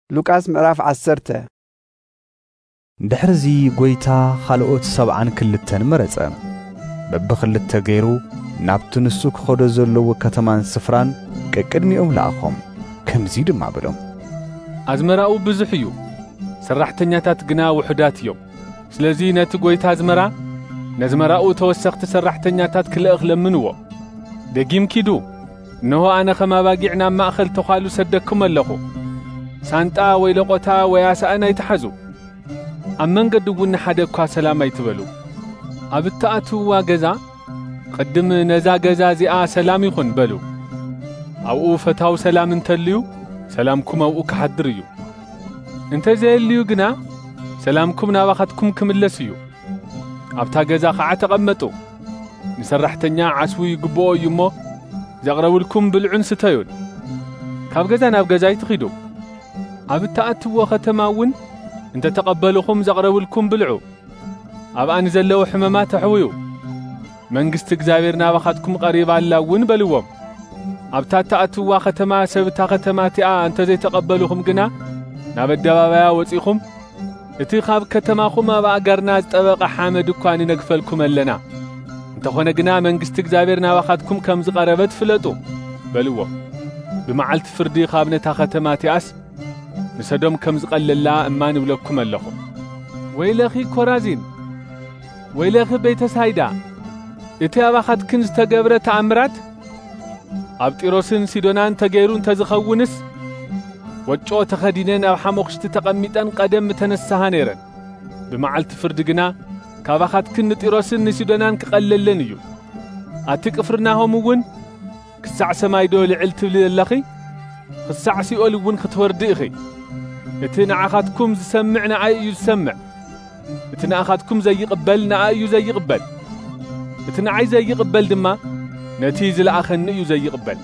ሉቃስ ምዕራፍ 10 ድሕርዚ ጎይታ ካልኦት 72 መረጸ በብኽልተ ገይሩ ናብቲ ንሱ ክኸዶ ዘለዎ ከተማን ስፍራን ቅድሚኦም ለኣኾም ከምዚ ድማ ብሎም ኣዝመራኡ ብዙሕ እዩ ሰራሕተኛታት ግና ውሑዳት እዮም ስለዚ ነቲ ጎይታ ኣዝመራ ነዝመራኡ ተወሰኽቲ ሰራሕተኛታት ክልእኽ ለምንዎ ደጊም ኪዱ እንሆ ኣነ ኸማባጊዕ ናብ ማእኸል ተዃሉ ሰደኩም ኣለኹ ሳንጣ ወይ ለቆታ ወይ ኣሳእና ይትሓዙ ኣብ መንገዲ እውን ሓደ እኳ ሰላም ኣይትበሉ ኣብ እትኣትውዋ ገዛ ቅድም ነዛ ገዛ እዚኣ ሰላም ይኹን በሉ ኣብኡ ፈታው ሰላም እንተልዩ ሰላምኩም ኣብኡ ክሓድር እዩ እንተዘየልዩ ግና ሰላምኩም ናባኻትኩም ክምለስ እዩ ኣብታ ገዛ ኸዓ ተቐመጡ ንሰራሕተኛ ዓስዊ ይግብኦ እዩ እሞ ዘቕረብልኩም ብልዑን ስተዩን ካብ ገዛ ናብ ገዛ ይትኺዱ ኣብ እትኣትውዎ ከተማ እውን እንተ ተቐበልኹም ዘቕረብልኩም ብልዑ ኣብኣ ንዘለዉ ሕመማት ኣሕውዩ መንግሥቲ እግዚኣብሔር ናባኻትኩም ቀሪባ ኣላ እውን በልዎም ኣብታ እትኣትውዋ ከተማ ሰብታ ከተማ እቲኣ እንተ ዘይተቐበልኹም ግና ናብ ኣደባባያ ወፂኹም እቲ ካብ ከተማኹም ኣብ ኣገርና ዝጠበቐ ሓመድ እኳ ንነግፈልኩም ኣለና እንተኾነ ግና መንግሥቲ እግዚኣብሔር ናባኻትኩም ከም ዝቐረበት ፍለጡ በልዎም ብመዓልቲ ፍርዲ ካብ ነታ ከተማ እቲኣስ ንሰዶም ከም ዝቐለላ እማን ይብለኩም ኣለኹ ወይለኺ ኮራዚን ወይለኺ ቤተሳይዳ እቲ ኣባኻትክን ዝተገብረ ተኣምራት ኣብ ጢሮስን ሲዶናን ተገይሩ እንተዝኸውንስ ወጮ ተኸዲነን ኣብ ሓሞኽሽቲ ተቐሚጠን ቀደም ተነሳሃ ነይረን ብመዓልቲ ፍርዲ ግና ካባኻትክን ንጢሮስን ንሲዶናን ክቐለለን እዩ ኣቲ ቅፍርናሆም እውን ክሳዕ ሰማይ ዶ ልዕል ትብሊ ኣለኺ ክሳዕ ሲኦል እውን ክትወርዲ ኢኺ እቲ ንዓኻትኩም ዝሰምዕ ንኣይ እዩ ዝሰምዕ እቲ ንኣኻትኩም ዘይቕበል ንኣይ እዩ ዘይቕበል እቲ ንዓይ ዘይቕበል ድማ ነቲ ዝለኣኸኒ እዩ ዘይቕበል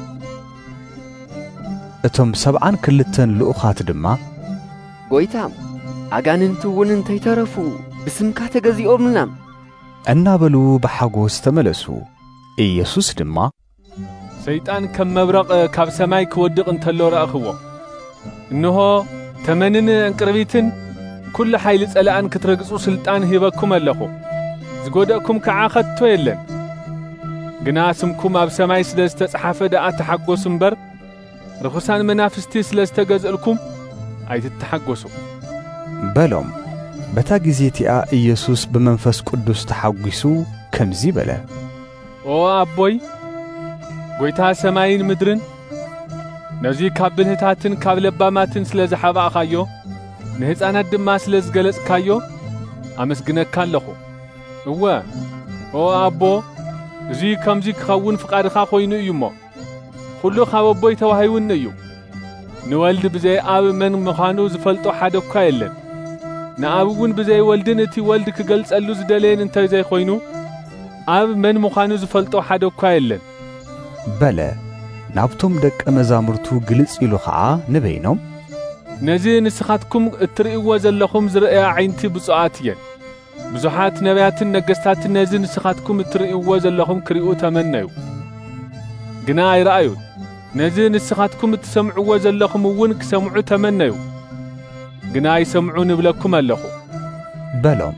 እቶም 72 ልኡኻት ድማ ጎይታ ኣጋንንቲ እውን እንተይተረፉ ብስምካ ተገዚኦምልና እናበሉ ብሓጎስ ተመለሱ ኢየሱስ ድማ ሰይጣን ከም መብረቕ ካብ ሰማይ ክወድቕ እንተሎ ረኣኽዎ እንሆ ተመንን እንቅርቢትን ኩሉ ሓይሊ ጸላእን ክትረግጹ ስልጣን ሂበኩም ኣለኹ ዝጐደእኩም ከዓ ኸቶ የለን ግና ስምኩም ኣብ ሰማይ ስለ ዝተጽሓፈ ደኣ ተሓጐሱ እምበር ርኹሳን መናፍስቲ ስለ ዝተገዝእልኩም ኣይትተሓጐሱ በሎም በታ ጊዜ እቲኣ ኢየሱስ ብመንፈስ ቅዱስ ተሓጒሱ ከምዚ በለ ኦ ኣቦይ ጐይታ ሰማይን ምድርን ነዙይ ካብ ብልህታትን ካብ ለባማትን ስለ ዝሓባእኻዮ ንሕፃናት ድማ ስለ ዝገለጽካዮ ኣመስግነካ ኣለኹ እወ ኦ ኣቦ እዙይ ከምዙይ ክኸውን ፍቓድኻ ኾይኑ እዩ እሞ ኩሉ ካብ ኣቦይ ተዋሂቡኒ እዩ ንወልዲ ብዘይ ኣብ መን ምዃኑ ዝፈልጦ ሓደ እኳ የለን ንኣብ እውን ብዘይ ወልድን እቲ ወልዲ ክገልጸሉ ዝደለየን እንተይ ዘይኾይኑ ኣብ መን ምዃኑ ዝፈልጦ ሓደ እኳ የለን በለ ናብቶም ደቀ መዛሙርቱ ግልጽ ኢሉ ኸዓ ንበይኖም ነዚ ንስኻትኩም እትርእይዎ ዘለኹም ዝርአያ ዓይንቲ ብፁዓት እየን ብዙሓት ነቢያትን ነገሥታትን ነዚ ንስኻትኩም እትርእይዎ ዘለኹም ክሪኡ ተመነዩ ግና ኣይረኣዩን ነዚ ንስኻትኩም እትሰምዕዎ ዘለኹም እውን ክሰምዑ ተመነዩ ግና ኣይሰምዑ ንብለኩም ኣለኹ በሎም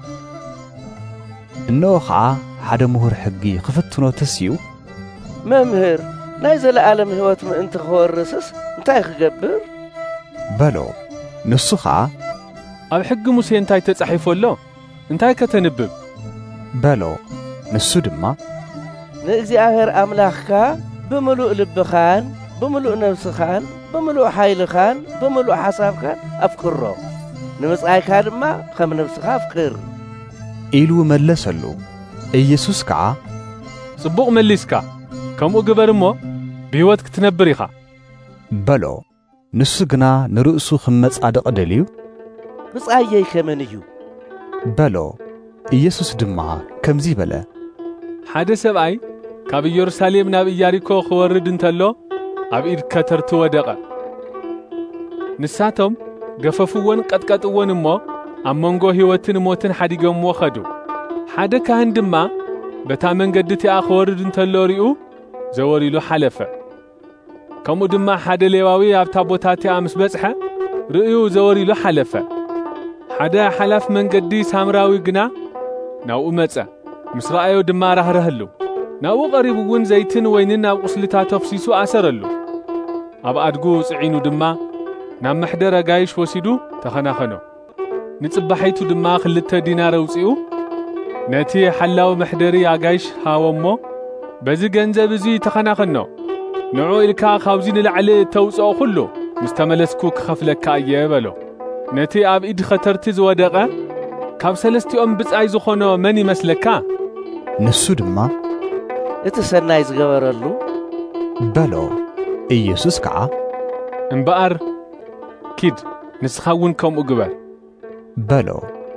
እንሆ ኸዓ ሓደ ምሁር ሕጊ ክፍትኖ ተስዩ መምህር ናይ ዘለዓለም ሕይወት ምእንቲ ክወርስስ እንታይ ክገብር በሎ ንሱ ኸዓ ኣብ ሕጊ ሙሴ እንታይ ተጻሒፉ ኣሎ እንታይ ከተንብብ በሎ ንሱ ድማ ንእግዚአብሔር ኣምላኽካ ብምሉእ ልብኻን ብምሉእ ነፍስኻን ብምሉእ ሓይልኻን ብምሉእ ሓሳብካን ኣፍቅሮ ንምጽኣይካ ድማ ከም ነፍስኻ ኣፍቅር ኢሉ መለሰሉ ኢየሱስ ከዓ ጽቡቕ መሊስካ ከምኡ ግበር እሞ ብሕይወት ክትነብር ኢኻ በሎ ንሱ ግና ንርእሱ ክመጻደቕ ደልዩ ምጽኣየይ ከመን እዩ በሎ ኢየሱስ ድማ ከምዚ በለ ሓደ ሰብኣይ ካብ ኢየሩሳሌም ናብ ኢያሪኮ ክወርድ እንተሎ ኣብ ኢድ ከተርቲ ወደቐ ንሳቶም ገፈፍዎን ቀጥቀጥዎን እሞ ኣብ መንጎ ሕይወትን ሞትን ሓዲጎምዎ ኸዱ ሓደ ካህን ድማ በታ መንገዲ እቲኣ ክወርድ እንተሎ ሪኡ ዘወሪሉ ሓለፈ ከምኡ ድማ ሓደ ሌዋዊ ኣብታ ቦታ እቲኣ ምስ በጽሐ ርእዩ ዘወሪሉ ሓለፈ ሓደ ሓላፍ መንገዲ ሳምራዊ ግና ናብኡ መጸ ምስ ረኣዮ ድማ ራህረህሉ ናብኡ ቀሪቡ እውን ዘይትን ወይንን ናብ ቁስልታት ተፍሲሱ ኣሰረሉ ኣብ ኣድጉ ጽዒኑ ድማ ናብ መሕደረ ጋይሽ ወሲዱ ተኸናኸኖ ንጽባሒቱ ድማ 2 ዲናር ኣውፂኡ ነቲ ሓላዊ መሕደሪ ኣጋይሽ ሃወሞ በዚ ገንዘብ እዚ ተኸናኸኖ ንዑ ኢልካ ካብዚ ንላዕሊ ተውፅኦ ኩሉ ምስ ተመለስኩ ክኸፍለካ እየ በሎ ነቲ ኣብ ኢድ ኸተርቲ ዝወደቐ ካብ ሰለስቲኦም ብጻይ ዝኾኖ መን ይመስለካ? ንሱ ድማ እቲ ሰናይ ዝገበረሉ በሎ ኢየሱስ ከዓ እምበኣር ኪድ ንስኻ እውን ከምኡ ግበር በሎ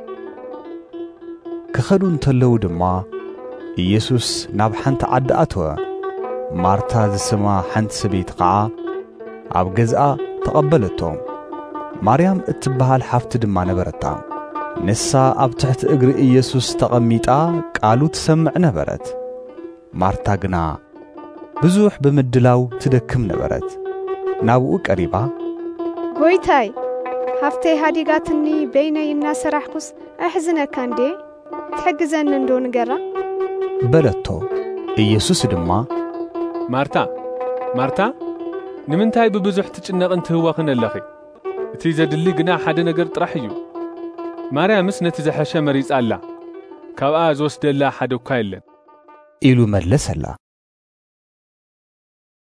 ክኸዱ እንተለዉ ድማ ኢየሱስ ናብ ሓንቲ ዓዲ ኣተወ ማርታ ዝስማ ሓንቲ ሰበይቲ ከዓ ኣብ ገዝኣ ተቐበለቶም ማርያም እትበሃል ሓፍቲ ድማ ነበረታ ንሳ ኣብ ትሕቲ እግሪ ኢየሱስ ተቐሚጣ ቃሉ ትሰምዕ ነበረት ማርታ ግና ብዙሕ ብምድላው ትደክም ነበረት ናብኡ ቀሪባ ጎይታይ ሃፍተይ ሃዲጋትኒ በይነይ እናሰራሕኩስ ኣሕዝነካ እንዴ ትሕግዘኒ እንዶ ንገራ በለቶ ኢየሱስ ድማ ማርታ ማርታ ንምንታይ ብብዙሕ ትጭነቕን ትህወኽን ኣለኺ እቲ ዘድሊ ግና ሓደ ነገር ጥራሕ እዩ ማርያምስ ነቲ ዘሐሸ መሪጻ ኣላ ካብኣ ዝወስደላ ሓደ እኳ የለን ኢሉ መለሰላ